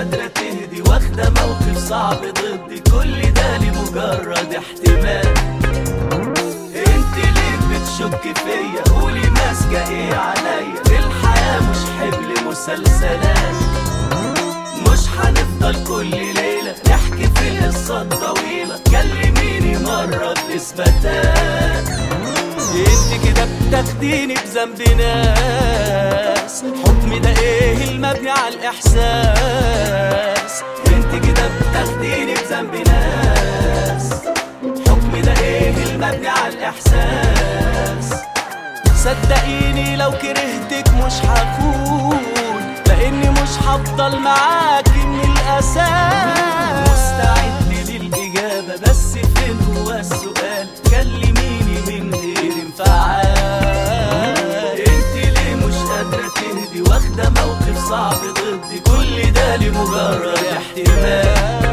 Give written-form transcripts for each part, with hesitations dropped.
قادرة تهدي، واخدة موقف صعب ضدي، كل ده لمجرد احتمال. انت ليه بتشك فيا؟ قولي ماسكة ايه عليا؟ الحياة مش حبل مسلسلات، مش هنفضل كل ليلة نحكي في القصة الطويلة، كلميني مرة بإثباتات. انت كده بتاخديني بذنب ناس، حكمي ده ايه المبني على الإحساس؟ انت كده بتاخديني بذنب ناس، حكمي ده ايه المبني على الإحساس؟ صدقيني لو كرهتك مش هكون، لاني مش هفضل معاكي من الاساس. مستعد للاجابه بس فين هو السؤال؟ كلميني من غير انفعال. انت ليه مش قادره تهدي، واخده موقف صعب ضدي، كل ده لمجرد احتمال.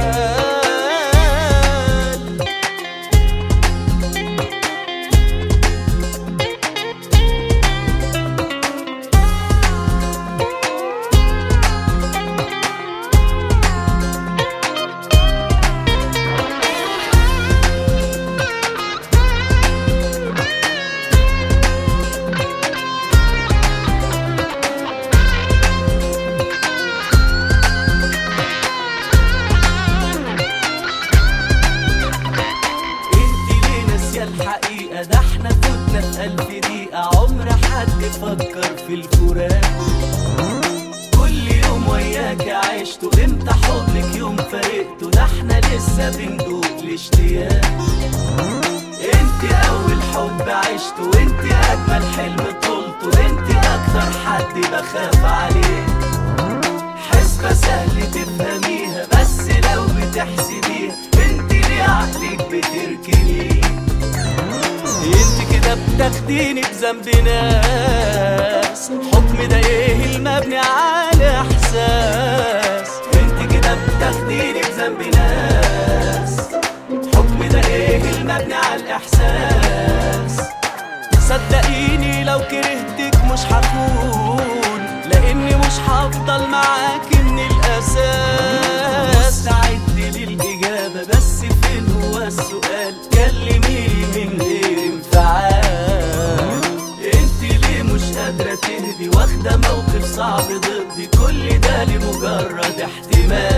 الحقيقة ده احنا فتنا في 1000 دقيقة، عمر حد فكر في الفراق. كل يوم وياك عشته، امتى حضنك يوم فارقته؟ ده احنا لسه بندوق الاشتياق. انت اول حب عشته، انت اجمل حلم طولته، انت اكتر حد بخاف عليه. حسبة سهل تفهميها بس لو بتحسبيها، انت ليه عقلك بتركنيه؟ انت كده بتاخديني بذنب ناس، حكمي ده ايه المبني على احساس؟ انت كده بتاخديني بذنب ناس، حكمي ده ايه المبني على الاحساس؟ صدقيني لو كرهتك مش هكون، لاني مش هفضل معاكي من الاساس. مستعد للاجابه بس فين هو السؤال؟ كلميني من غير انفعال. انت ليه مش قادره تهدي، واخده موقف صعب ضدي، كل ده لمجرد احتمال.